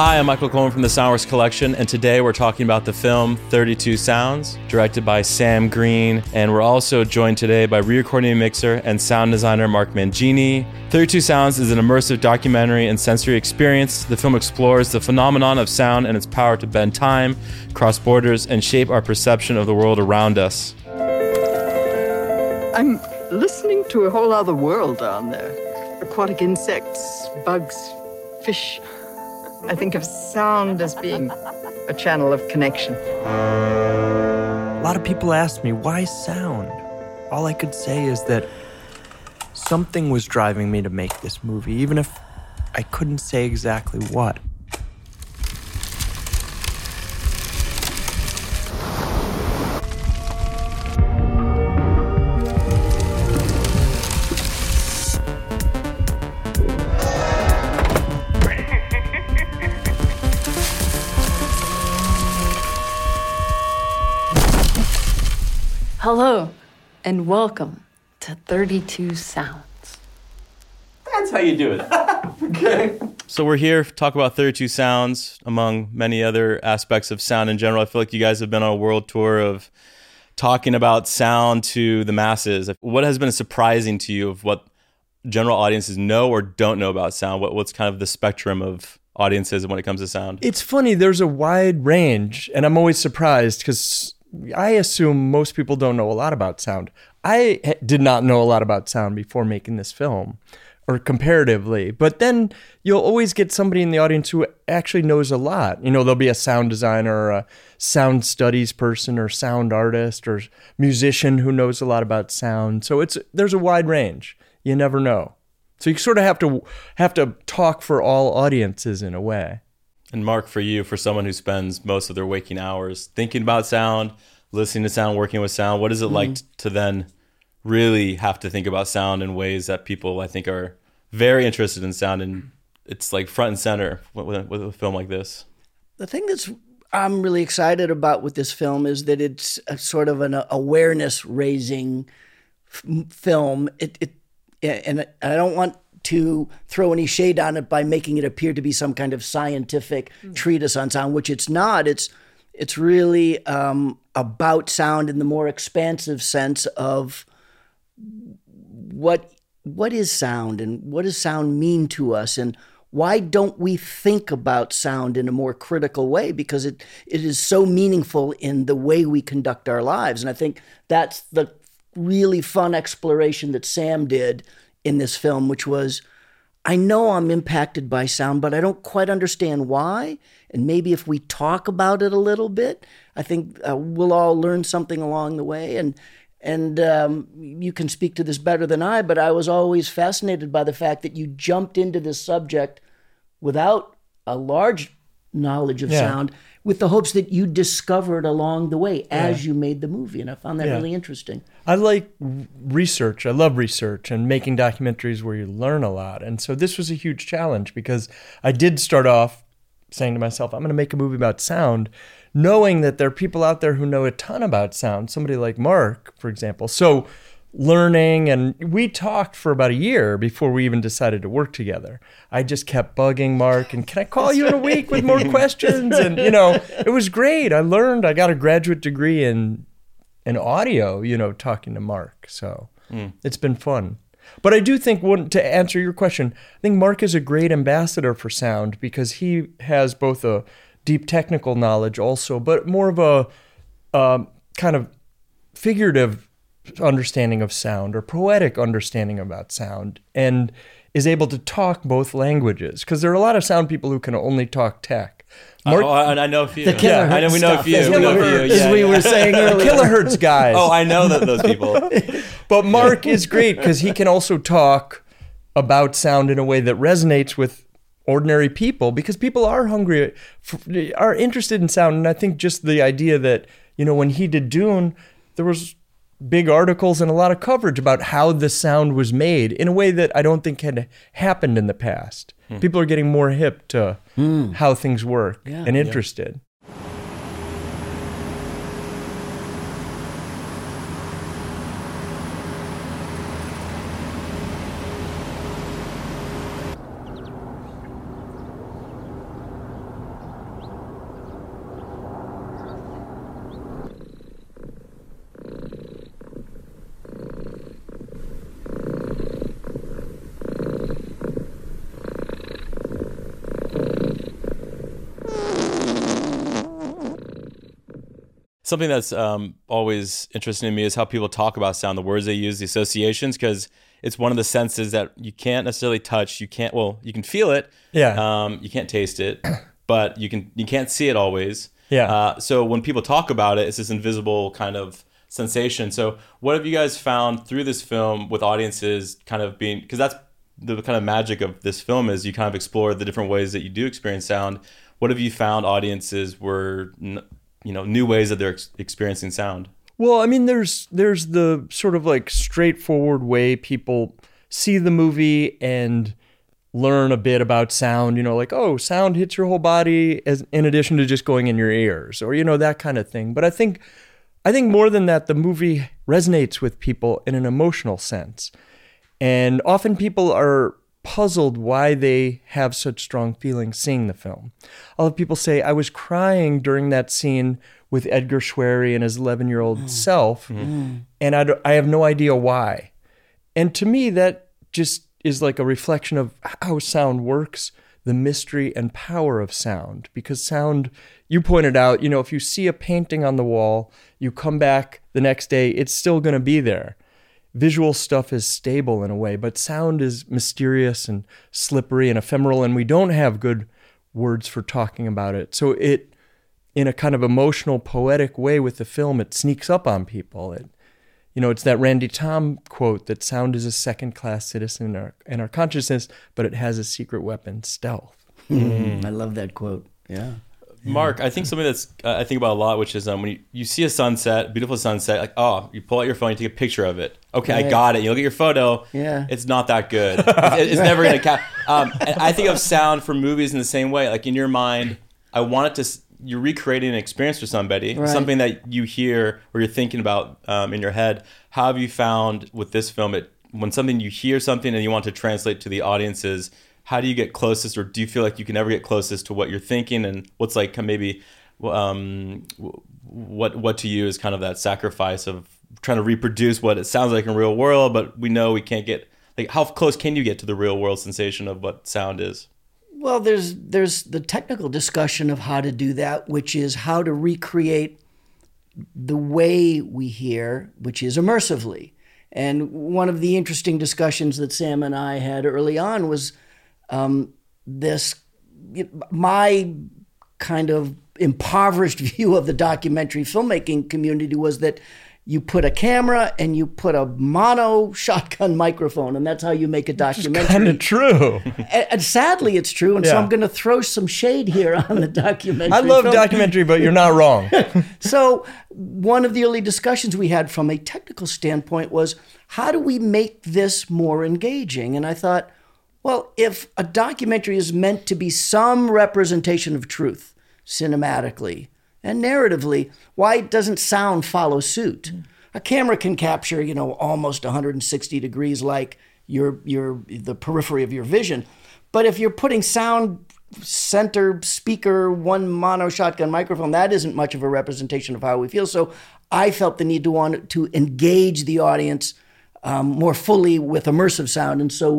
Hi, I'm Michael Coleman from the Soundworks Collection, and today we're talking about the film 32 Sounds, directed by Sam Green, and we're also joined today by re-recording mixer and sound designer Mark Mangini. 32 Sounds is an immersive documentary and sensory experience. The film explores the phenomenon of sound and its power to bend time, cross borders, and shape our perception of the world around us. I'm listening to a whole other world down there. Aquatic insects, bugs, fish. I think of sound as being a channel of connection. A lot of people asked me, why sound? All I could say is that something was driving me to make this movie, even if I couldn't say exactly what. Hello, and welcome to 32 Sounds. That's how you do it. Okay. So we're here to talk about 32 Sounds, among many other aspects of sound in general. I feel like you guys have been on a world tour of talking about sound to the masses. What has been surprising to you of what general audiences know or don't know about sound? What's kind of the spectrum of audiences when it comes to sound? It's funny, there's a wide range, and I'm always surprised because I assume most people don't know a lot about sound. I did not know a lot about sound before making this film, or comparatively. But then you'll always get somebody in the audience who actually knows a lot. You know, there'll be a sound designer or a sound studies person or sound artist or musician who knows a lot about sound. So there's a wide range. You never know. So you sort of have to talk for all audiences in a way. And Mark, for you, for someone who spends most of their waking hours thinking about sound, listening to sound, working with sound, what is it like to then really have to think about sound in ways that people, I think, are very interested in sound, and it's like front and center with a film like this? The thing I'm really excited about with this film is that it's a sort of an awareness-raising film. And I don't want to throw any shade on it by making it appear to be some kind of scientific treatise on sound, which it's not. It's really about sound in the more expansive sense of what is sound and what does sound mean to us, and why don't we think about sound in a more critical way, because it is so meaningful in the way we conduct our lives. And I think that's the really fun exploration that Sam did in this film, which was, I know I'm impacted by sound, but I don't quite understand why. And maybe if we talk about it a little bit, I think we'll all learn something along the way. And you can speak to this better than I, but I was always fascinated by the fact that you jumped into this subject without a large knowledge of sound, with the hopes that you discovered along the way as you made the movie. And I found that really interesting. I like research. I love research and making documentaries where you learn a lot. And so this was a huge challenge, because I did start off saying to myself, I'm going to make a movie about sound, knowing that there are people out there who know a ton about sound, somebody like Mark, for example. So learning, and we talked for about a year before we even decided to work together. I just kept bugging Mark, and can I call you in a week with more questions? And, it was great. I learned. I got a graduate degree in audio, talking to Mark. So it's been fun. But I do think, to answer your question, I think Mark is a great ambassador for sound, because he has both a deep technical knowledge also, but more of a kind of figurative understanding of sound, or poetic understanding about sound, and is able to talk both languages, because there are a lot of sound people who can only talk tech. Mark, I know a few. The kilohertz I know we know a few. As we were saying earlier. Kilohertz guys. Oh, I know those people. But Mark is great because he can also talk about sound in a way that resonates with ordinary people, because people are hungry, are interested in sound. And I think just the idea that, when he did Dune, there was big articles and a lot of coverage about how the sound was made in a way that I don't think had happened in the past. People are getting more hip to how things work and interested. Something that's always interesting to me is how people talk about sound, the words they use, the associations, because it's one of the senses that you can't necessarily touch. You can't, well, you can feel it. Yeah. You can't taste it, but you can't see it always. Yeah. So when people talk about it, it's this invisible kind of sensation. So what have you guys found through this film with audiences kind of being, because that's the kind of magic of this film is you kind of explore the different ways that you do experience sound. What have you found audiences were, new ways that they're experiencing sound? Well, I mean, there's the sort of like straightforward way people see the movie and learn a bit about sound, like, oh, sound hits your whole body as in addition to just going in your ears, or, that kind of thing. But I think more than that, the movie resonates with people in an emotional sense. And often people are puzzled why they have such strong feelings seeing the film. I'll have people say, I was crying during that scene with Edgar Schwery and his 11-year-old self, and I have no idea why. And to me, that just is like a reflection of how sound works, the mystery and power of sound. Because sound, you pointed out, if you see a painting on the wall, you come back the next day, it's still going to be there. Visual stuff is stable in a way, but sound is mysterious and slippery and ephemeral, and we don't have good words for talking about it. So it, in a kind of emotional, poetic way with the film, it sneaks up on people. It's that Randy Thom quote that sound is a second-class citizen in our consciousness, but it has a secret weapon, stealth. I love that quote. Yeah. Mark, I think something that's I think about a lot, which is when you see a sunset, beautiful sunset, like, oh, you pull out your phone, you take a picture of it. Okay, right. I got it. You look at your photo. Yeah. It's not that good. It's never going to count. And I think of sound for movies in the same way. Like in your mind, I want it to. You're recreating an experience for somebody, right. Something that you hear or you're thinking about in your head. How have you found with this film, when something you hear something and you want to translate to the audiences? How do you get closest, or do you feel like you can never get closest to what you're thinking, and what's like maybe what to you is kind of that sacrifice of trying to reproduce what it sounds like in real world, but we know we can't get, like, how close can you get to the real world sensation of what sound is? Well, there's the technical discussion of how to do that, which is how to recreate the way we hear, which is immersively. And one of the interesting discussions that Sam and I had early on was my kind of impoverished view of the documentary filmmaking community was that you put a camera and you put a mono shotgun microphone, and that's how you make a documentary. It's kind of true. And sadly, it's true. And so I'm going to throw some shade here on the documentary. I love documentary, but you're not wrong. So one of the early discussions we had from a technical standpoint was, how do we make this more engaging? And I thought, well, if a documentary is meant to be some representation of truth cinematically and narratively, why doesn't sound follow suit? A camera can capture, almost 160 degrees like the periphery of your vision. But if you're putting sound center speaker, one mono shotgun microphone, that isn't much of a representation of how we feel. So I felt the need to want to engage the audience more fully with immersive sound. And so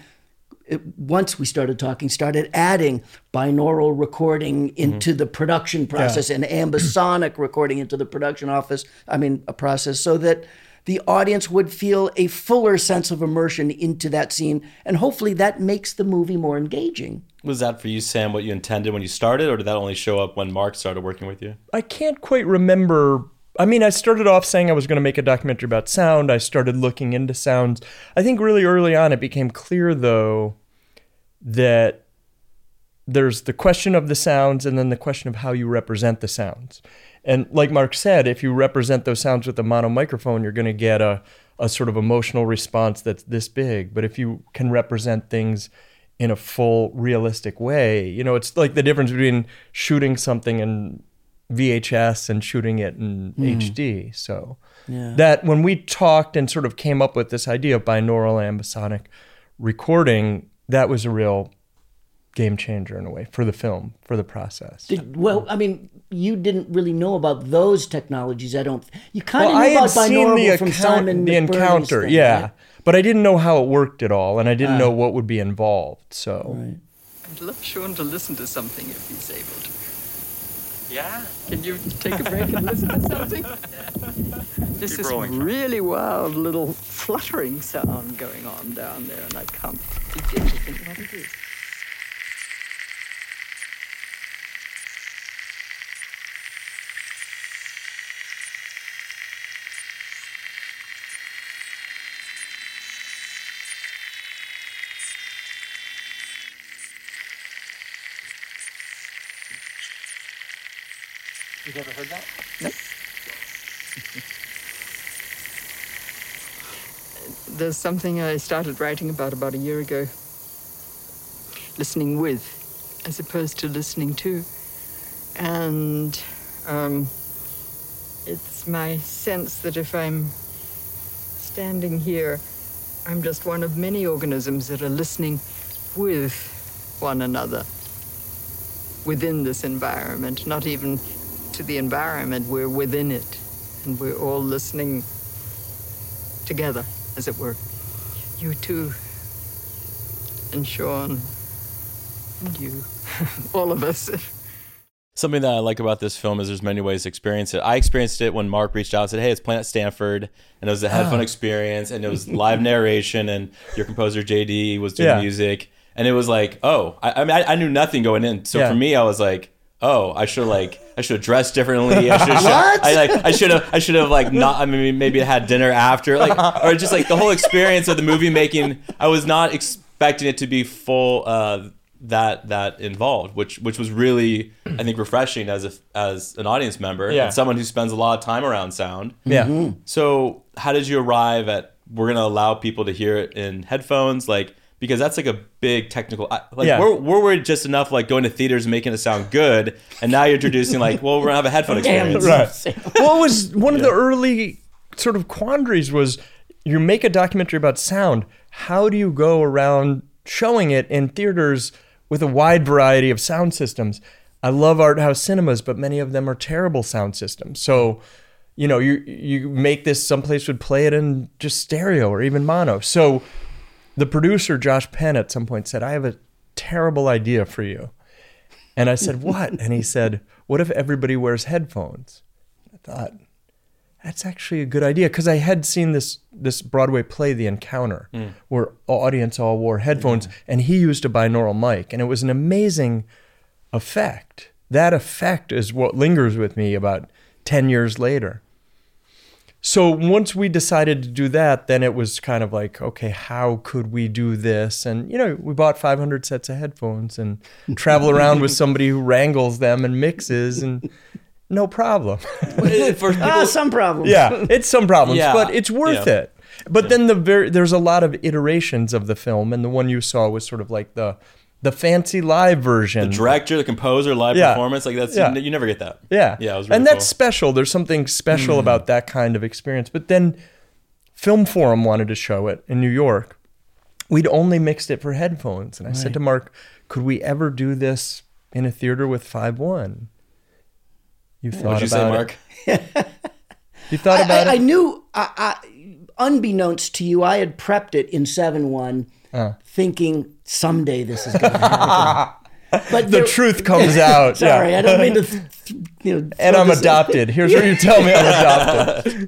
once we started talking, started adding binaural recording into the production process and ambisonic recording into the production process, so that the audience would feel a fuller sense of immersion into that scene. And hopefully that makes the movie more engaging. Was that for you, Sam, what you intended when you started, or did that only show up when Mark started working with you? I can't quite remember. I mean, I started off saying I was going to make a documentary about sound. I started looking into sounds. I think really early on it became clear, though, that there's the question of the sounds and then the question of how you represent the sounds. And like Mark said, if you represent those sounds with a mono microphone, you're going to get a sort of emotional response that's this big. But if you can represent things in a full, realistic way, it's like the difference between shooting something in VHS and shooting it in HD. So that when we talked and sort of came up with this idea of binaural ambisonic recording, that was a real game changer in a way for the film, for the process. You didn't really know about those technologies. You kind of knew about binaural from Simon the Encounter, thing, right? But I didn't know how it worked at all, and I didn't know what would be involved. So I'd love Sean to listen to something if he's able to. Yeah. Can you take a break and listen to something? There's this really wild little fluttering sound going on down there, and I can't begin to think what it is. You've ever heard that? No. There's something I started writing about a year ago. Listening with, as opposed to listening to. And it's my sense that if I'm standing here, I'm just one of many organisms that are listening with one another within this environment, not even to the environment, we're within it, and we're all listening together, as it were. You too, and Sean, and you, all of us. Something that I like about this film is there's many ways to experience it. I experienced it when Mark reached out and said, hey, it's playing at Stanford, and it was a headphone experience, and it was live narration, and your composer, JD, was doing music, and it was like, oh, I mean, I knew nothing going in, so for me, I was like, oh, I should have dressed differently. I should have like not. I mean, maybe I had dinner after, like, or just like the whole experience of the movie making. I was not expecting it to be full that involved, which was really, I think, refreshing as an audience member and someone who spends a lot of time around sound. Yeah. Mm-hmm. So how did you arrive at we're gonna allow people to hear it in headphones, like? Because that's like a big technical, we're worried just enough like going to theaters and making it sound good, and now you're introducing like, well, we're gonna have a headphone experience. Right. Well, it was one of the early sort of quandaries was you make a documentary about sound. How do you go around showing it in theaters with a wide variety of sound systems? I love art house cinemas, but many of them are terrible sound systems. So, you know, you make this, someplace would play it in just stereo or even mono. So the producer, Josh Penn, at some point said, I have a terrible idea for you. And I said, what? And he said, what if everybody wears headphones? I thought, that's actually a good idea. Because I had seen this Broadway play, The Encounter, where audience all wore headphones, and he used a binaural mic. And it was an amazing effect. That effect is what lingers with me about 10 years later. So once we decided to do that, then it was kind of like, okay, how could we do this? And, you know, we bought 500 sets of headphones and travel around with somebody who wrangles them and mixes, and no problem. Some problems. Yeah, it's some problems, but it's worth it. But then there's a lot of iterations of the film, and the one you saw was sort of like the fancy live version. The director, the composer, live performance, like that's you never get that. Yeah. Yeah, it was really and that's cool. special. There's something special about that kind of experience. But then Film Forum wanted to show it in New York. We'd only mixed it for headphones. And I said to Mark, could we ever do this in a theater with 5.1? You thought What'd you about say, Mark? it. You thought about I it? knew, unbeknownst to you, I had prepped it in 7.1, thinking someday this is going to happen. But the truth comes out. Sorry, I don't mean to. And I'm adopted. Here's where you tell me I'm adopted.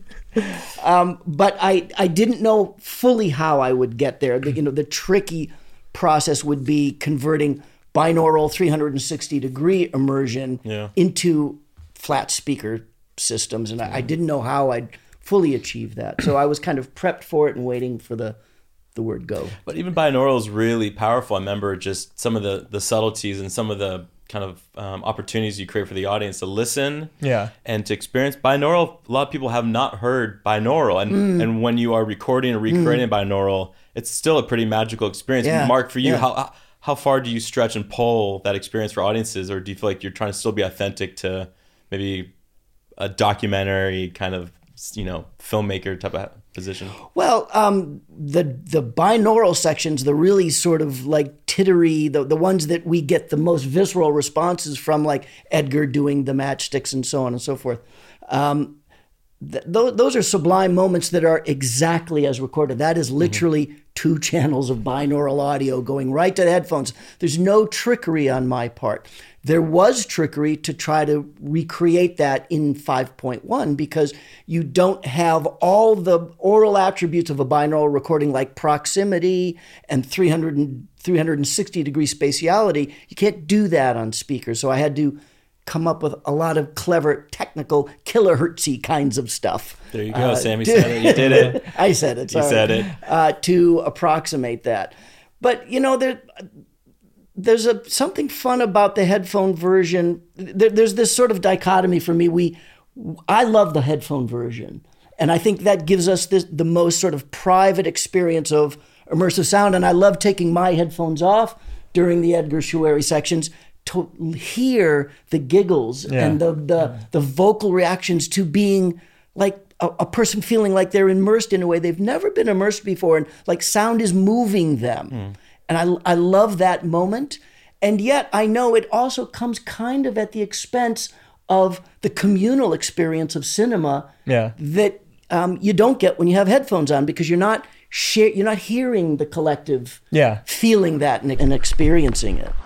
But I didn't know fully how I would get there. The tricky process would be converting binaural 360-degree immersion into flat speaker systems, and I didn't know how I'd fully achieve that. So I was kind of prepped for it and waiting for the word go. But even binaural is really powerful. I remember just some of the subtleties and some of the kind of opportunities you create for the audience to listen and to experience. Binaural, a lot of people have not heard binaural. And when you are recording or recreating binaural, it's still a pretty magical experience. Yeah. Mark, for you, how far do you stretch and pull that experience for audiences? Or do you feel like you're trying to still be authentic to maybe a documentary kind of, filmmaker type of position? Well, the binaural sections, the really sort of like tittery, the ones that we get the most visceral responses from, like Edgar doing the matchsticks and so on and so forth. those are sublime moments that are exactly as recorded. That is literally 2 channels of binaural audio going right to the headphones. There's no trickery on my part. There was trickery to try to recreate that in 5.1 because you don't have all the aural attributes of a binaural recording like proximity and 360 degree spatiality. You can't do that on speakers. So I had to come up with a lot of clever, technical, kilohertzy kinds of stuff. There you go, Sam. You said it. You did it. I said it. Sorry. You said it. To approximate that. But, there's something fun about the headphone version. There's this sort of dichotomy for me. I love the headphone version. And I think that gives us the most sort of private experience of immersive sound. And I love taking my headphones off during the Edgar Shuari sections to hear the giggles and the vocal reactions to being like a person feeling like they're immersed in a way they've never been immersed before, and like sound is moving them. And I love that moment. And yet I know it also comes kind of at the expense of the communal experience of cinema that you don't get when you have headphones on, because you're not hearing the collective feeling that and experiencing it.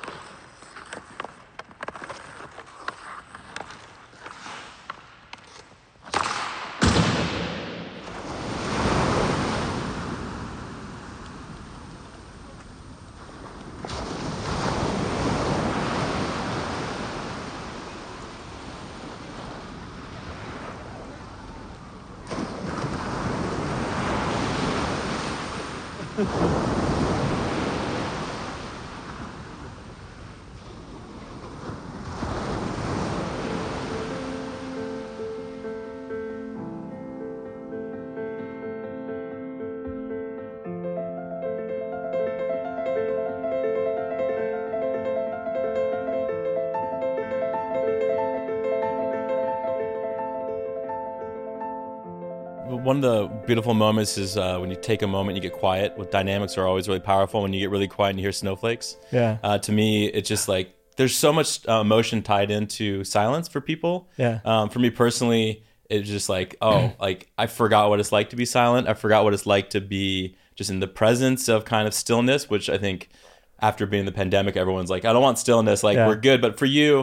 One of the beautiful moments is when you take a moment, you get quiet. With dynamics are always really powerful. When you get really quiet and you hear snowflakes. To me, it's just like there's so much emotion tied into silence for people. For me personally, it's just like, like I forgot what it's like to be silent. I forgot what it's like to be just in the presence of kind of stillness, which I think after being in the pandemic, everyone's like, I don't want stillness. Like we're good. But for you,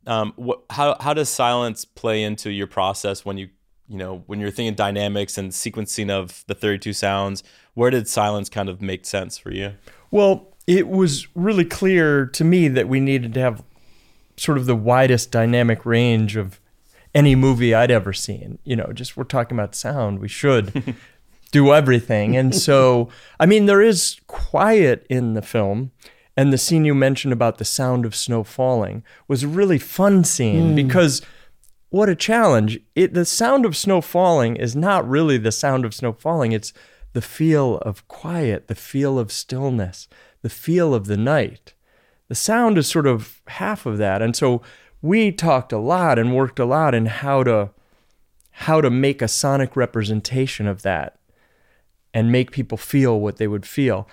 how does silence play into your process when when you're thinking dynamics and sequencing of the 32 sounds? Where did silence kind of make sense for you? Well, it was really clear to me that we needed to have sort of the widest dynamic range of any movie I'd ever seen. Just we're talking about sound. We should do everything. And so, I mean, there is quiet in the film. And the scene you mentioned about the sound of snow falling was a really fun scene because what a challenge. The sound of snow falling is not really the sound of snow falling. It's the feel of quiet, the feel of stillness, the feel of the night. The sound is sort of half of that. And so we talked a lot and worked a lot in how to make a sonic representation of that and make people feel what they would feel.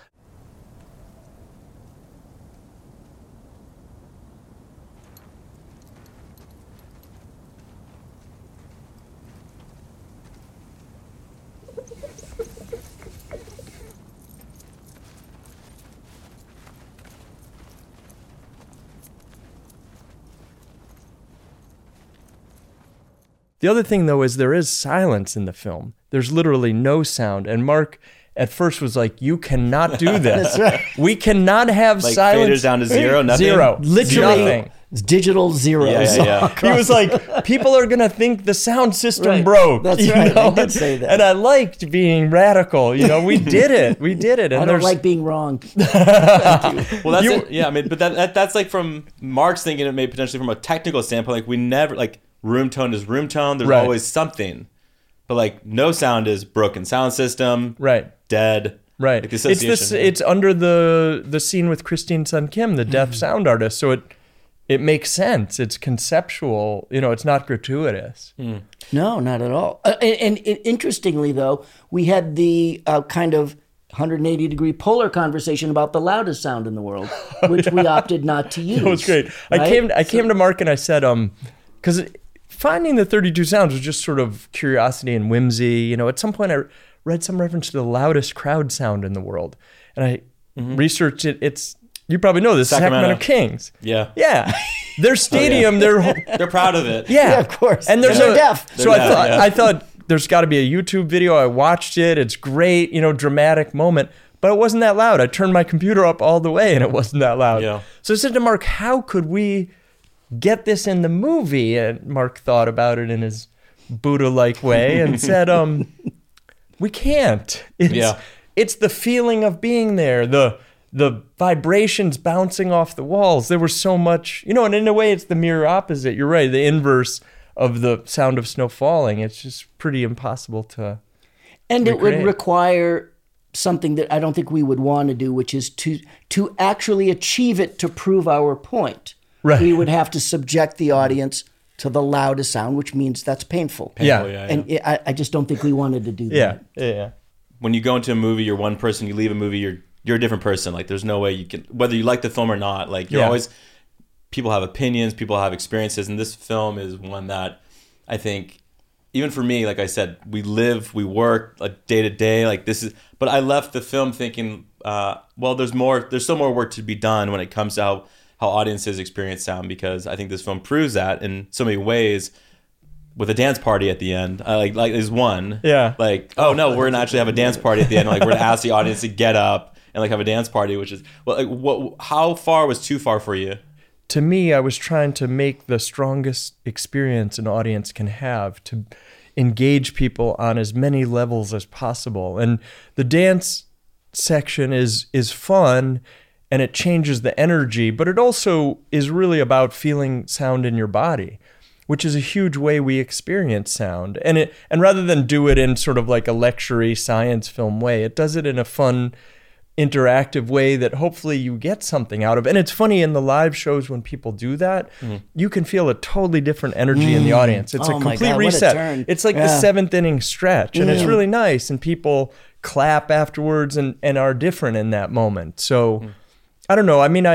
The other thing, though, is there is silence in the film. There's literally no sound. And Mark at first was like, you cannot do this. That's right. We cannot have like silence. Faders down to zero, nothing? Zero. Literally, Nothing. it's digital zeros. He was like, people are going to think the sound system broke. That's right. I did say that. And I liked being radical. We did it. We did it. And I don't like being wrong. Well, that's it. Yeah, I mean, but that's like from Mark's thinking it may potentially from a technical standpoint. Like we never, like room tone is room tone. There's always something. But like no sound is broken sound system. Right. Dead. Right. Like the it's under the scene with Christine Sun Kim, the deaf sound artist. So it makes sense. It's conceptual. It's not gratuitous. No, not at all. And interestingly, though, we had the kind of 180-degree polar conversation about the loudest sound in the world, which we opted not to use. That was great. Right? I came to Mark and I said, because finding the 32 sounds was just sort of curiosity and whimsy. You know, at some point I read some reference to the loudest crowd sound in the world, and I researched it. It's, you probably know this, Sacramento Kings. Yeah. Yeah. Their stadium, they're proud of it. yeah, of course. And there's They're deaf. So I thought there's got to be a YouTube video. I watched it. It's great, you know, dramatic moment. But it wasn't that loud. I turned my computer up all the way and it wasn't that loud. Yeah. So I said to Mark, how could we get this in the movie? And Mark thought about it in his Buddha-like way and said, we can't. It's the feeling of being there, the vibrations bouncing off the walls. There was so much, you know, and in a way it's the mirror opposite. You're right, the inverse of the sound of snow falling. It's just pretty impossible to And recreate. it would require something that I don't think we would want to do, which is to actually achieve it to prove our point. Right. We would have to subject the audience to the loudest sound, which means that's painful. Yeah. And I just don't think we wanted to do that. Yeah. When you go into a movie, you're one person. You leave a movie, you're a different person. Like, there's no way you can, whether you like the film or not. Like, you're always, people have opinions, people have experiences, and this film is one that I think, even for me, like I said, we live, we work like day to day. Like, this is, but I left the film thinking, well, there's still more work to be done when it comes to how audiences experience sound, because I think this film proves that in so many ways. With a dance party at the end, like is one. Yeah. Like, oh no, we're gonna actually have a dance party at the end. Like, we're gonna ask the audience to get up and like have a dance party, which is, well, like, how far was too far for you? To me, I was trying to make the strongest experience an audience can have to engage people on as many levels as possible. And the dance section is fun and it changes the energy, but it also is really about feeling sound in your body, which is a huge way we experience sound. And rather than do it in sort of like a lecture-y science film way, it does it in a fun, interactive way that hopefully you get something out of. And it's funny, in the live shows when people do that, you can feel a totally different energy in the audience. It's a complete reset. It's like the seventh inning stretch, and it's really nice. And people clap afterwards and are different in that moment. So I don't know. I mean,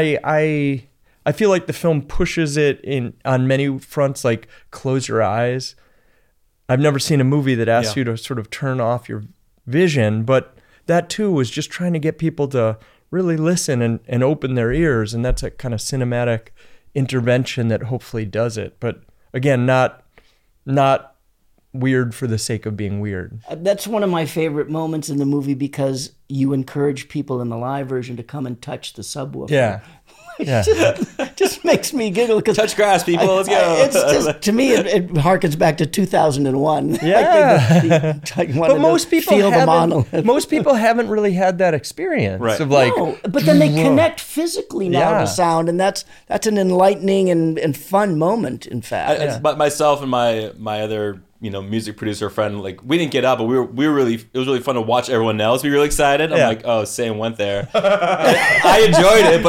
I feel like the film pushes it on many fronts, like close your eyes. I've never seen a movie that asks you to sort of turn off your vision, but that too was just trying to get people to really listen and open their ears. And that's a kind of cinematic intervention that hopefully does it. But again, not weird for the sake of being weird. That's one of my favorite moments in the movie, because you encourage people in the live version to come and touch the subwoofer. Yeah. Yeah. just makes me giggle. Touch grass, people. Let's go. It's just, to me, it harkens back to 2001. Yeah. But most people haven't really had that experience of like. No, but then they connect physically now to sound, and that's an enlightening and fun moment. In fact, But myself and my other music producer friend, like, we didn't get up, but we were really, it was really fun to watch everyone else be really excited. I'm like, oh, Sam went there. I enjoyed it,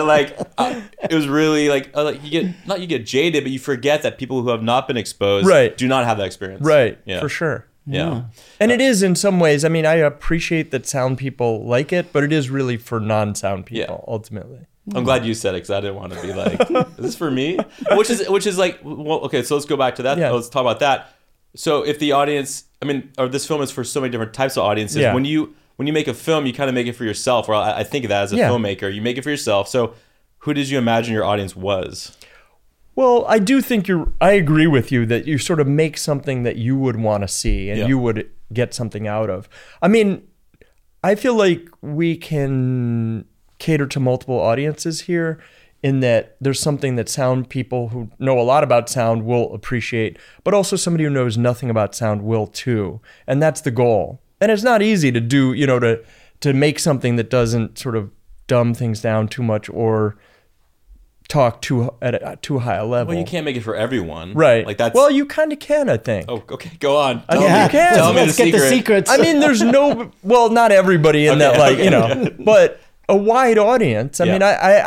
but it was really like you get jaded, but you forget that people who have not been exposed do not have that experience. Right. Yeah. For sure. Yeah. And it is in some ways. I mean, I appreciate that sound people like it, but it is really for non-sound people ultimately. I'm glad you said it, because I didn't want to be like, is this for me? Which is like, well, okay, so let's go back to that. Yeah. Let's talk about that. So if the audience, or this film is for so many different types of audiences. Yeah. When you make a film, you kind of make it for yourself. Or I think of that as a filmmaker. You make it for yourself. So who did you imagine your audience was? Well, I do think I agree with you that you sort of make something that you would want to see and you would get something out of. I mean, I feel like we can cater to multiple audiences here, in that there's something that sound people who know a lot about sound will appreciate, but also somebody who knows nothing about sound will too. And that's the goal. And it's not easy to do, to make something that doesn't sort of dumb things down too much or talk at too high a level. Well, you can't make it for everyone. Right. Like that's. Well, you kind of can, I think. Oh, okay. Go on. You can. Tell me Let's get the secrets. I mean, there's not everybody in that, but a wide audience. I mean,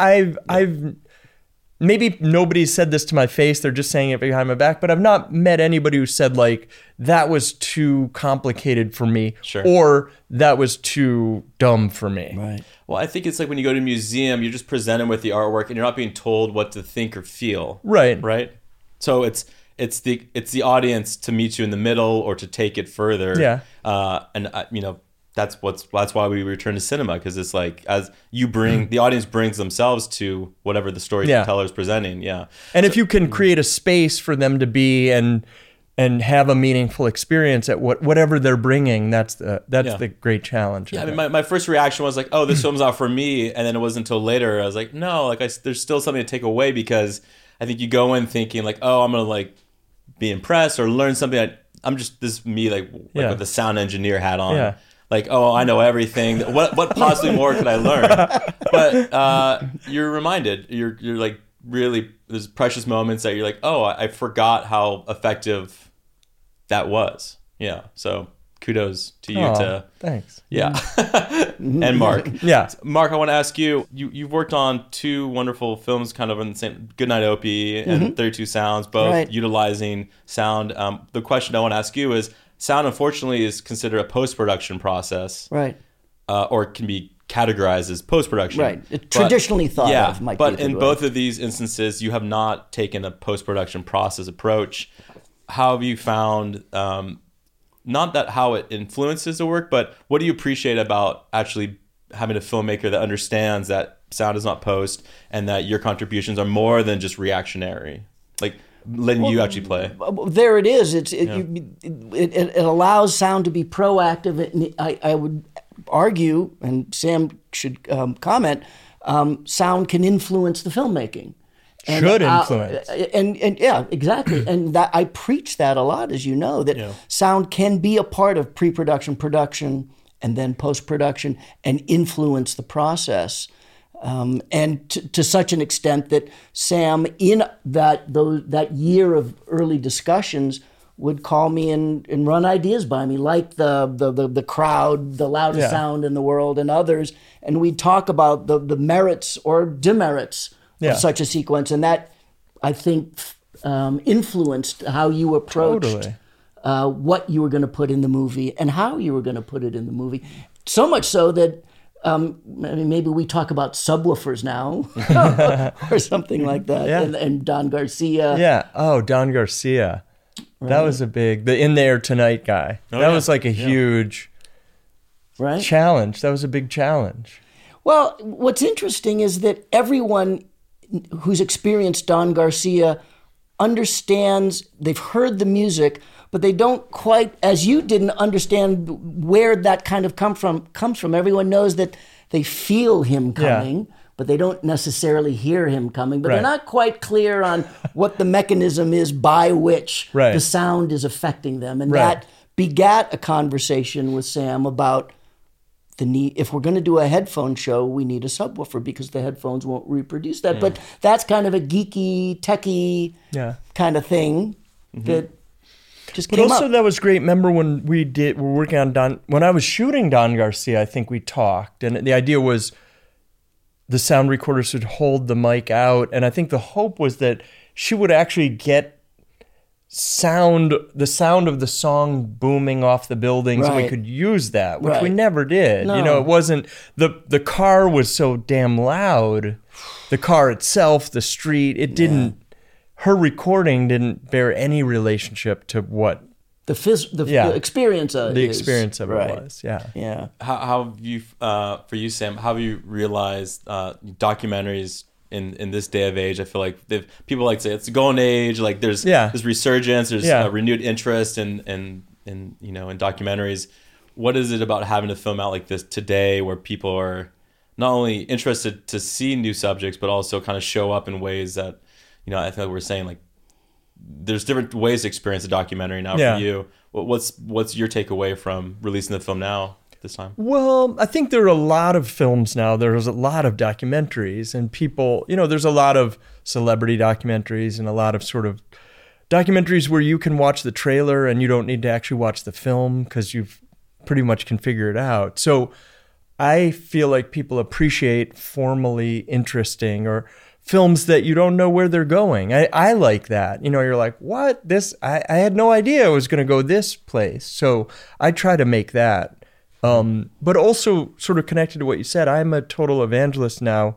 I've maybe nobody's said this to my face. They're just saying it behind my back. But I've not met anybody who said like that was too complicated for me, or that was too dumb for me. Right. Well, I think it's like when you go to a museum, you're just presented with the artwork, and you're not being told what to think or feel. Right. Right. So it's it's the audience to meet you in the middle or to take it further. Yeah. That's why we return to cinema, because it's like, as you bring the audience brings themselves to whatever the storyteller is presenting. Yeah. And if you can create a space for them to be and have a meaningful experience at whatever they're bringing, that's the great challenge. Yeah, I mean, my first reaction was like, oh, this film's out for me, and then it wasn't until later I was like, no, like there's still something to take away, because I think you go in thinking like, oh, I'm gonna like be impressed or learn something. I'm just this me like with the sound engineer hat on. Yeah. Like, oh, I know everything. What possibly more could I learn? But you're reminded. You're like, really, there's precious moments that you're like, oh, I forgot how effective that was. Yeah. So kudos to you. Thanks. Yeah. And Mark. Yeah. Mark, I want to ask you, you've worked on two wonderful films kind of in the same, Goodnight Opie and 32 Sounds, both utilizing sound. The question I want to ask you is, sound, unfortunately, is considered a post-production process. Right. Or can be categorized as post-production. Right. Traditionally thought of might be. But in both of these instances, you have not taken a post-production process approach. How have you found, not that how it influences the work, but what do you appreciate about actually having a filmmaker that understands that sound is not post and that your contributions are more than just reactionary? Like, letting you actually play. There it is. It allows sound to be proactive. And I would argue, and Sam should comment, sound can influence the filmmaking. And, should influence. And yeah, exactly. And that I preach that a lot, as you know, that sound can be a part of pre-production, production, and then post-production, and influence the process. And to such an extent that Sam, in that year of early discussions, would call me and run ideas by me, like the crowd, the loudest sound in the world, and others, and we'd talk about the merits or demerits of such a sequence, and that, I think, influenced how you approached what you were going to put in the movie and how you were going to put it in the movie. So much so that maybe we talk about subwoofers now or something like that. Yeah. And Don Garcia. Yeah. Oh, Don Garcia. Right. That was the In There Tonight guy. That was like a huge challenge. That was a big challenge. Well, what's interesting is that everyone who's experienced Don Garcia understands, they've heard the music, but they don't quite, as you didn't understand where that kind of comes from. Everyone knows that they feel him coming, but they don't necessarily hear him coming. But they're not quite clear on what the mechanism is by which the sound is affecting them. And that begat a conversation with Sam about the need. If we're going to do a headphone show, we need a subwoofer because the headphones won't reproduce that. But that's kind of a geeky, techie kind of thing that just came up. But also that was great. Remember when we're working on when I was shooting Don Garcia, I think we talked, and the idea was the sound recorder should hold the mic out, and I think the hope was that she would actually get the sound of the song booming off the buildings, and we could use that, which we never did. No. You know, it wasn't, the car was so damn loud, the car itself, the street, it didn't, her recording didn't bear any relationship to what the experience of the experience of it was. Yeah. How have you, for you, Sam, how have you realized documentaries in this day of age? I feel like people like to say it's a golden age. Like there's resurgence, there's renewed interest in documentaries. What is it about having a film out like this today, where people are not only interested to see new subjects, but also kind of show up in ways that, I think we're saying, like, there's different ways to experience a documentary now for you. What's your takeaway from releasing the film now? This time? Well, I think there are a lot of films now. There's a lot of documentaries, and people, there's a lot of celebrity documentaries and a lot of sort of documentaries where you can watch the trailer and you don't need to actually watch the film because you've pretty much can figure it out. So I feel like people appreciate formally interesting or films that you don't know where they're going. I like that. You're like, what? I had no idea it was going to go this place. So I try to make that. But also sort of connected to what you said, I'm a total evangelist now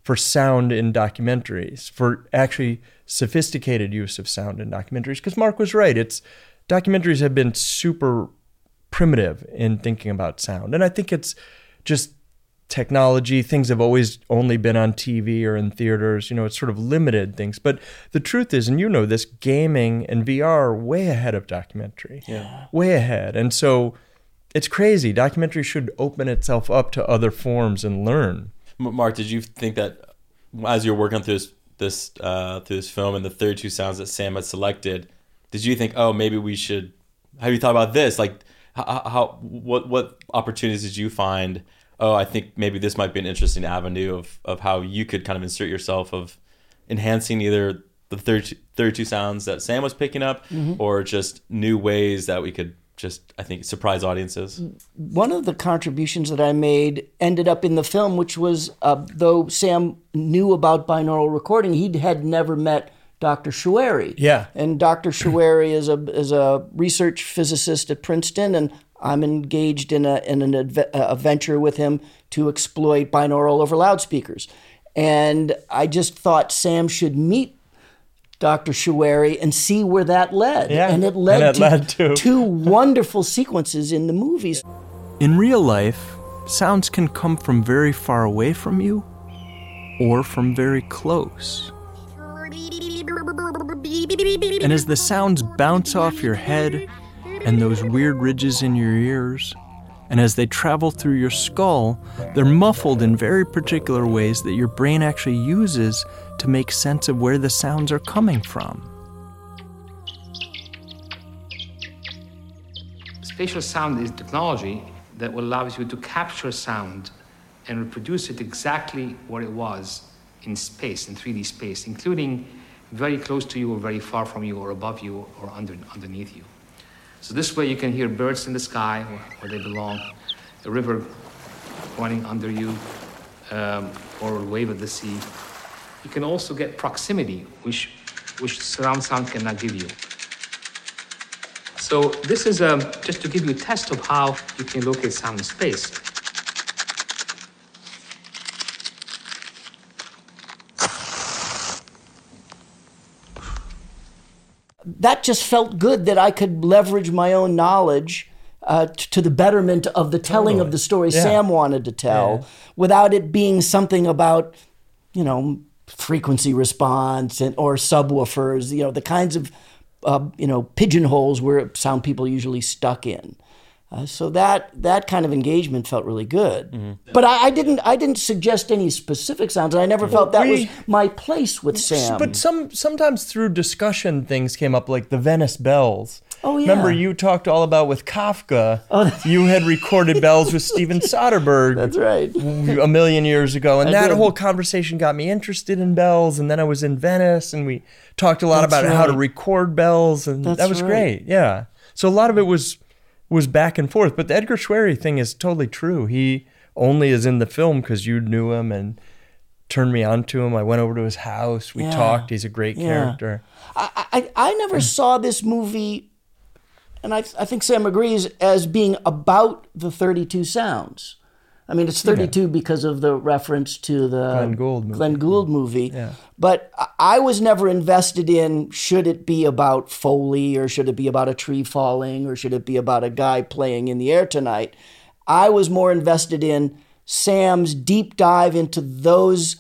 for sound in documentaries, for actually sophisticated use of sound in documentaries. Because Mark was right. Documentaries have been super primitive in thinking about sound. And I think it's just technology. Things have always only been on TV or in theaters. It's sort of limited things. But the truth is, and this, gaming and VR are way ahead of documentary. Yeah. Way ahead. And so it's crazy. Documentary should open itself up to other forms and learn. Mark, did you think that as you're working through this film and the 32 sounds that Sam had selected, did you think, oh, maybe we should? Have you thought about this? Like, what opportunities did you find? Oh, I think maybe this might be an interesting avenue of how you could kind of insert yourself of enhancing either the 32 sounds that Sam was picking up, or just new ways that we could just, I think, surprise audiences. One of the contributions that I made ended up in the film, which was, though Sam knew about binaural recording, he had never met Dr. Choueiri. Yeah. And Dr. Choueiri is a research physicist at Princeton, and I'm engaged in a venture with him to exploit binaural over loudspeakers. And I just thought Sam should meet Dr. Choueiri and see where that led. Yeah. And it led to two wonderful sequences in the movies. In real life, sounds can come from very far away from you or from very close. And as the sounds bounce off your head and those weird ridges in your ears, and as they travel through your skull, they're muffled in very particular ways that your brain actually uses to make sense of where the sounds are coming from. Spatial sound is technology that will allow you to capture sound and reproduce it exactly where it was in space, in 3D space, including very close to you or very far from you or above you or underneath you. So this way you can hear birds in the sky where they belong, a river running under you, or a wave at the sea. You can also get proximity, which surround sound cannot give you. So this is just to give you a test of how you can locate sound in space. That just felt good that I could leverage my own knowledge to the betterment of the telling of the story Sam wanted to tell, without it being something about, frequency response or subwoofers, the kinds of, pigeonholes where sound people usually stuck in. So that kind of engagement felt really good. Mm-hmm. But I didn't suggest any specific sounds, and I never felt that was my place with Sam. But sometimes through discussion things came up, like the Venice bells. Oh, yeah. Remember you talked all about with Kafka, you had recorded bells with Steven Soderbergh. That's right. A million years ago. And that whole conversation got me interested in bells. And then I was in Venice and we talked a lot about how to record bells. And that was great. Yeah. So a lot of it was back and forth. But the Edgar Choueiri thing is totally true. He only is in the film because you knew him and turned me on to him. I went over to his house. We talked. He's a great character. I never saw this movie, and I think Sam agrees, as being about the 32 sounds. I mean, it's 32 because of the reference to the Glenn Gould movie. Yeah. But I was never invested in, should it be about Foley, or should it be about a tree falling, or should it be about a guy playing in the air tonight? I was more invested in Sam's deep dive into those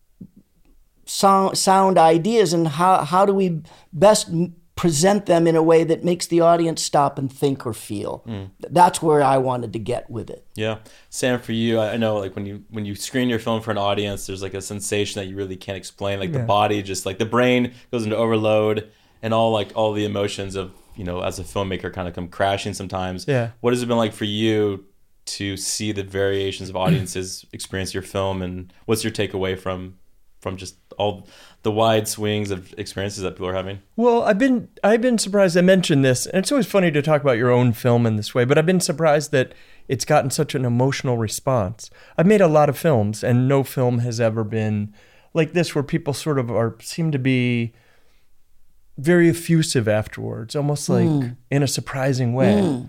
sound ideas and how do we best present them in a way that makes the audience stop and think or feel. That's where I wanted to get with it. Yeah. Sam, for you, I know like when you screen your film for an audience, there's like a sensation that you really can't explain. Like the body, just like the brain goes into overload and all the emotions of, as a filmmaker kind of come crashing sometimes. Yeah. What has it been like for you to see the variations of audiences experience your film, and what's your takeaway from just all the wide swings of experiences that people are having? Well, I've been surprised. I mentioned this, and it's always funny to talk about your own film in this way, but I've been surprised that it's gotten such an emotional response. I've made a lot of films, and no film has ever been like this, where people sort of seem to be very effusive afterwards, almost like in a surprising way.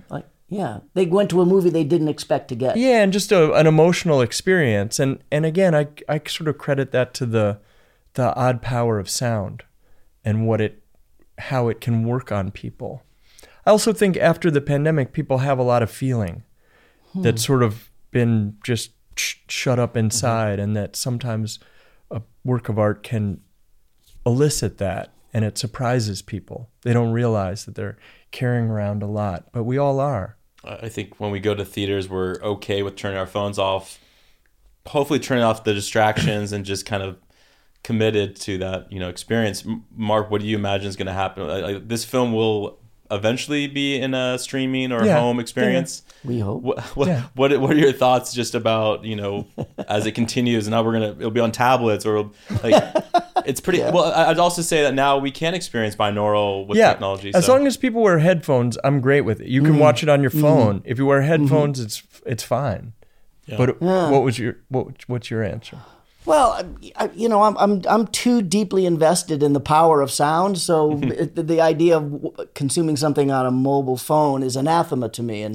Yeah, they went to a movie they didn't expect to get. Yeah, and just an emotional experience. And again, I sort of credit that to the odd power of sound and how it can work on people. I also think after the pandemic, people have a lot of feeling that's sort of been just shut up inside, and that sometimes a work of art can elicit that, and it surprises people. They don't realize that they're carrying around a lot, but we all are. I think when we go to theaters, we're okay with turning our phones off, hopefully turning off the distractions and just kind of committed to that, experience. Mark, what do you imagine is going to happen? This film will eventually be in a streaming or home experience. Yeah. We hope. What are your thoughts just about, as it continues, and now it'll be on tablets, or it's pretty well. I'd also say that now we can experience binaural with technology. As long as people wear headphones, I'm great with it. You can watch it on your phone. If you wear headphones, it's fine. Yeah. But what's your answer? Well, I'm too deeply invested in the power of sound, so the idea of consuming something on a mobile phone is anathema to me.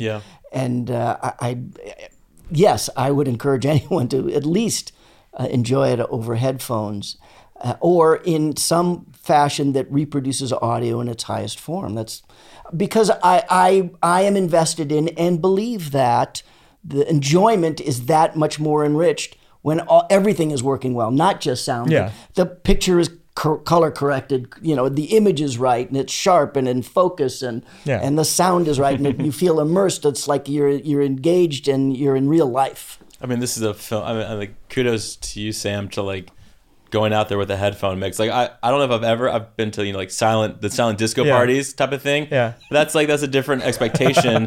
Yes, I would encourage anyone to at least enjoy it over headphones, or in some fashion that reproduces audio in its highest form. That's because I am invested in and believe that the enjoyment is that much more enriched when everything is working well, not just sound. Yeah. The picture is color corrected, the image is right, and it's sharp and in focus, and the sound is right, and you feel immersed. It's like you're engaged and you're in real life. I mean, this is a film. I mean, kudos to you, Sam, to going out there with a headphone mix. I don't know if I've been to the silent disco parties type of thing. Yeah, that's a different expectation.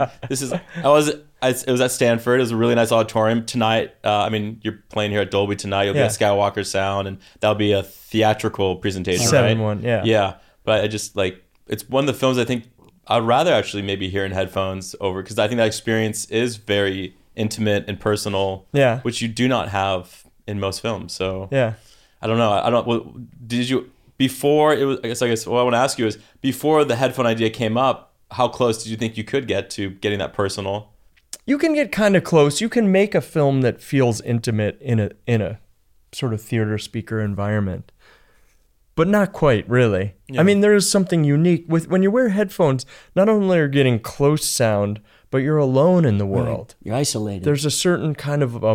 It was at Stanford. It was a really nice auditorium tonight. You're playing here at Dolby tonight. You'll be at Skywalker Sound, and that'll be a theatrical presentation, 7-1, right? Yeah. But I just it's one of the films I think I'd rather actually maybe hear in headphones over, because I think that experience is very intimate and personal. Yeah. Which you do not have in most films. So yeah. I don't know. Did you before it was? I guess what I want to ask you is, before the headphone idea came up, how close did you think you could get to getting that personal? You can get kind of close. You can make a film that feels intimate in a sort of theater speaker environment, but not quite really. Yeah. I mean, there is something unique with when you wear headphones. Not only are you getting close sound, but you're alone in the world. Right. You're isolated. There's a certain kind of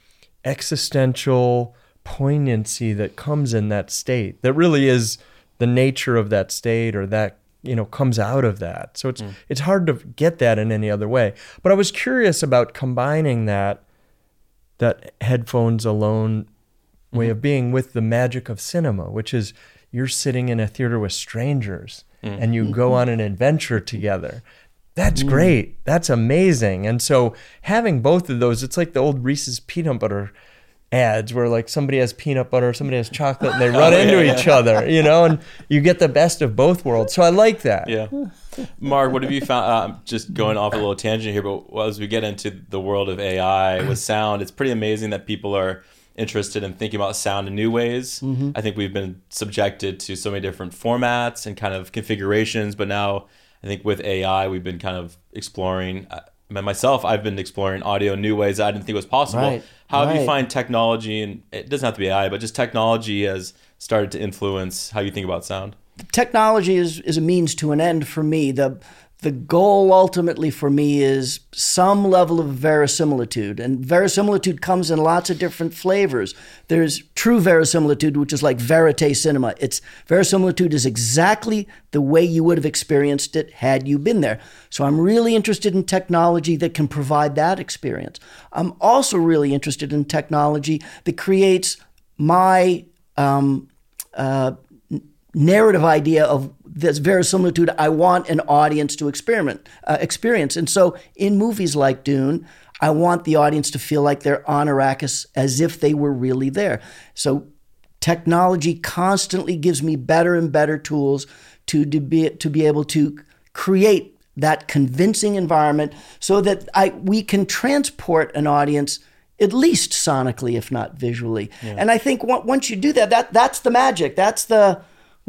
existential poignancy that comes in that state that really is the nature of that state, or that comes out of that. So it's hard to get that in any other way. But I was curious about combining that headphones alone way of being with the magic of cinema, which is you're sitting in a theater with strangers and you go on an adventure together. That's great. That's amazing. And so having both of those, it's like the old Reese's peanut butter ads where somebody has peanut butter, somebody has chocolate, and they run into each other, and you get the best of both worlds. So I like that. Yeah. Mark, what have you found? Just going off a little tangent here, but as we get into the world of AI with sound, it's pretty amazing that people are interested in thinking about sound in new ways. Mm-hmm. I think we've been subjected to so many different formats and kind of configurations, but now I think with AI, we've been kind of exploring. Myself, I've been exploring audio in new ways that I didn't think was possible. Right. How have you find technology, and it doesn't have to be AI, but just technology has started to influence how you think about sound? Technology is a means to an end for me. The goal ultimately for me is some level of verisimilitude. And verisimilitude comes in lots of different flavors. There's true verisimilitude, which is like verite cinema. Verisimilitude is exactly the way you would have experienced it had you been there. So I'm really interested in technology that can provide that experience. I'm also really interested in technology that creates my narrative idea of this verisimilitude I want an audience to experience. And so in movies like Dune, I want the audience to feel like they're on Arrakis as if they were really there. So technology constantly gives me better and better tools to be able to create that convincing environment so that we can transport an audience at least sonically, if not visually. Yeah. And I think once you do that, that's the magic. That's the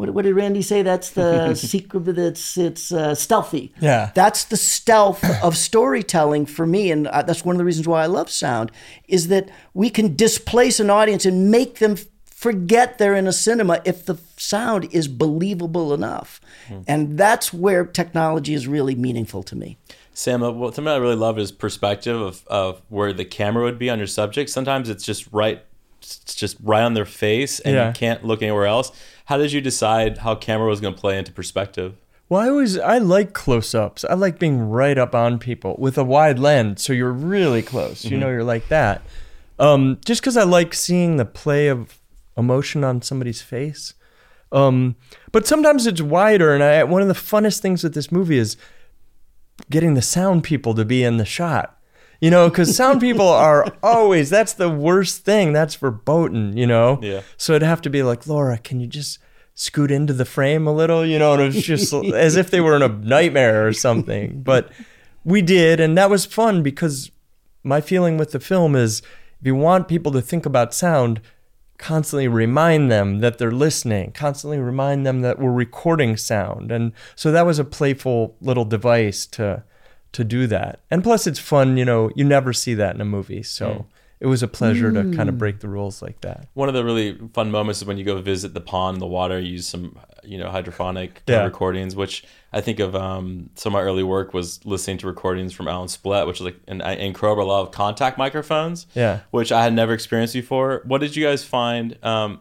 what did Randy say? That's the secret. It's stealthy. Yeah. That's the stealth of storytelling for me, and that's one of the reasons why I love sound. Is that we can displace an audience and make them forget they're in a cinema if the sound is believable enough, and that's where technology is really meaningful to me. Sam, something I really love is perspective of where the camera would be on your subject. Sometimes it's just right on their face, and you can't look anywhere else. How did you decide how camera was going to play into perspective? Well, I like close-ups. I like being right up on people with a wide lens, so you're really close. You know, you're like that. Just because I like seeing the play of emotion on somebody's face. But sometimes it's wider, and one of the funnest things with this movie is getting the sound people to be in the shot. You know, because sound people are always, that's the worst thing. That's verboten, you know? Yeah. So it'd have to be like, Laura, can you just scoot into the frame a little? You know, and it was just as if they were in a nightmare or something. But we did, and that was fun because my feeling with the film is if you want people to think about sound, constantly remind them that they're listening, constantly remind them that we're recording sound. And so that was a playful little device to do that. And plus it's fun, you know, you never see that in a movie. So it was a pleasure to kind of break the rules like that. One of the really fun moments is when you go visit the pond, the water, use some, hydrophonic kind of recordings, which I think of some of my early work was listening to recordings from Alan Splett, which is like in Krober, a lot of contact microphones, which I had never experienced before. What did you guys find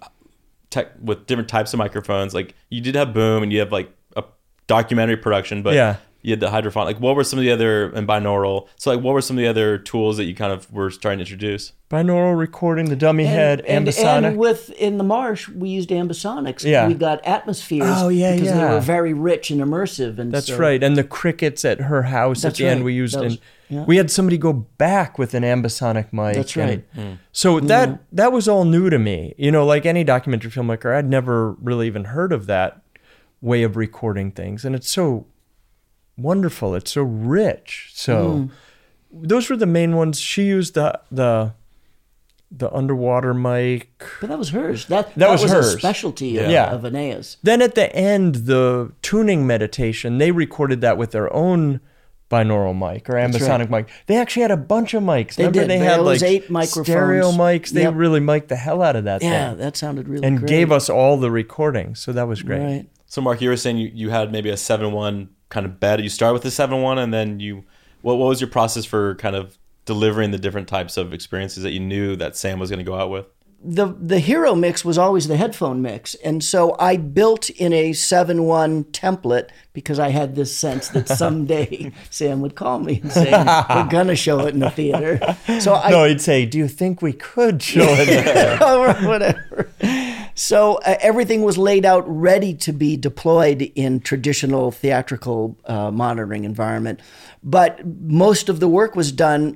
with different types of microphones? Like you did have boom and you have like a documentary production, but you had the hydrophone. Like, what were some of the other, and binaural? So, like, what were some of the other tools that you kind of were trying to introduce? Binaural recording, the dummy head, ambisonic. And in the marsh, we used ambisonics. Yeah. We got atmospheres because they were very rich and immersive. And that's right. And the crickets at her house at the end, we used. We had somebody go back with an ambisonic mic. That's right. So that was all new to me. You know, like any documentary filmmaker, I'd never really even heard of that way of recording things. And it's so wonderful. It's so rich. So those were the main ones. She used the underwater mic. But that was hers. That was hers. A specialty of Aeneas. Then at the end, the tuning meditation, they recorded that with their own binaural mic or ambisonic mic. They actually had a bunch of mics. Remember, they had like 8 microphones. Stereo mics. They really mic'd the hell out of that thing. Yeah, that sounded really and great. gave us all the recordings. So that was great. Right. So Mark, you were saying you had maybe a 7-1 kind of bed. You start with the 7-1 and then what was your process for kind of delivering the different types of experiences that you knew that Sam was going to go out with? The hero mix was always the headphone mix. And so I built in a 7-1 template because I had this sense that someday Sam would call me and say, we're going to show it in the theater. No, he'd say, do you think we could show it? Or whatever. So everything was laid out ready to be deployed in traditional theatrical monitoring environment. But most of the work was done,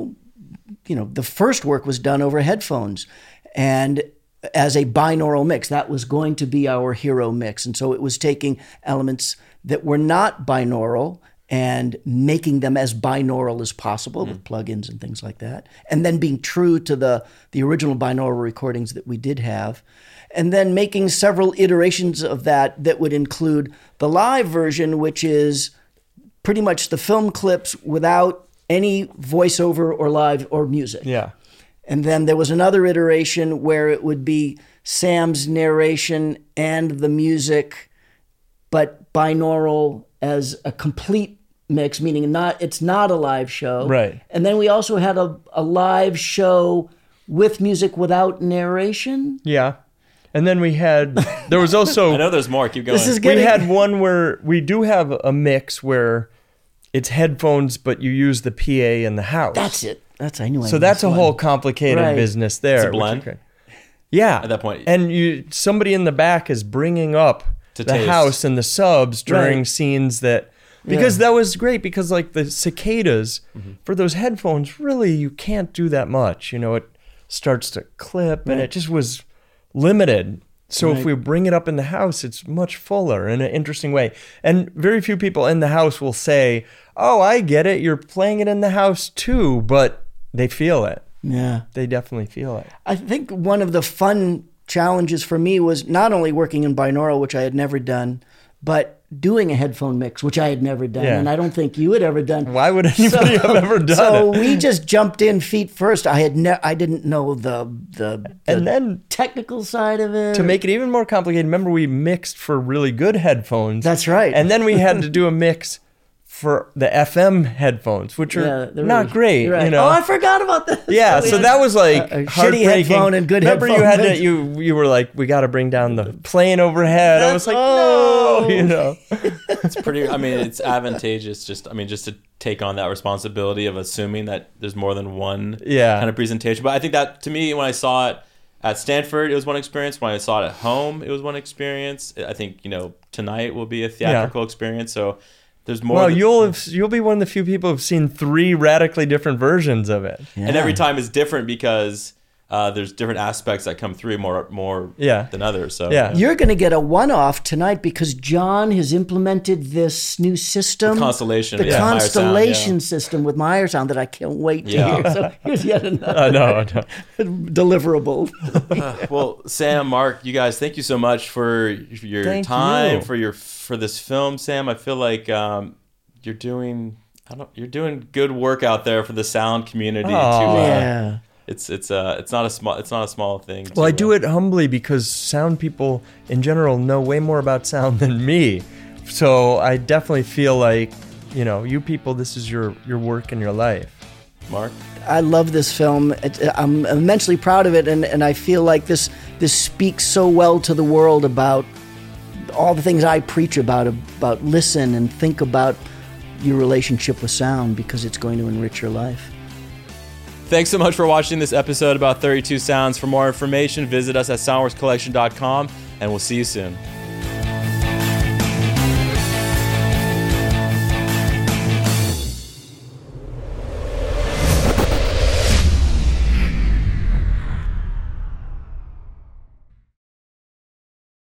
the first work was done over headphones. And as a binaural mix, that was going to be our hero mix. And so it was taking elements that were not binaural and making them as binaural as possible with plugins and things like that. And then being true to the original binaural recordings that we did have. And then making several iterations of that would include the live version, which is pretty much the film clips without any voiceover or live or music. Yeah. And then there was another iteration where it would be Sam's narration and the music, but binaural as a complete mix, meaning it's not a live show. Right. And then we also had a live show with music without narration. Yeah. And then there was also... I know there's more. Keep going. We had one where we do have a mix where it's headphones, but you use the PA in the house. That's it. I knew. So that's a whole complicated business there. It's a blend. Yeah. At that point. And somebody in the back is bringing up the house and the subs during scenes that... Because that was great because like the cicadas, for those headphones, really you can't do that much. You know, it starts to clip and it just was limited. So if we bring it up in the house, it's much fuller in an interesting way. And very few people in the house will say, oh, I get it. You're playing it in the house too, but they feel it. Yeah. They definitely feel it. I think one of the fun challenges for me was not only working in binaural, which I had never done, but doing a headphone mix, which I had never done, Yeah. and I don't think you had ever done. Why would anybody have ever done So it? we just jumped in feet first. I didn't know the And then technical side of it. to make it even more complicated, remember we mixed for really good headphones. That's right. And then we had to do a mix for the FM headphones, which are they're not really- great, you're right. you know. Oh, I forgot about that. Yeah, so that was like a shitty heartbreaking. headphone and good Remember headphone you had mix. to you were like, we got to bring down the plane overhead. I was like, Oh. no, you know. It's pretty. I mean, it's advantageous. Just to take on that responsibility of assuming that there's more than one Yeah. kind of presentation. But I think that to me, when I saw it at Stanford, it was one experience. When I saw it at home, it was one experience. I think tonight will be a theatrical experience. So there's more. Well, you'll be one of the few people who've seen 3 radically different versions of it. and every time is different because there's different aspects that come through more Yeah. than others. So Yeah. You're going to get a one-off tonight because John has implemented this new system, The Constellation, the yeah, Meyer Sound, Constellation yeah. system with Meyer Sound that I can't wait to Yeah. hear. So here's yet I another know. deliverable. Well, Sam, Mark, you guys, thank you so much for your Thank time, you. for this film, Sam. I feel like you're doing good work out there for the sound community. Aw. Yeah. It's not a small thing. Well, I do it humbly because sound people in general know way more about sound than me. So I definitely feel like, you people, this is your work and your life. Mark. I love this film. I'm immensely proud of it, and I feel like this speaks so well to the world about all the things I preach about listen and think about your relationship with sound because it's going to enrich your life. Thanks so much for watching this episode about 32 Sounds. For more information, visit us at soundworkscollection.com, and we'll see you soon.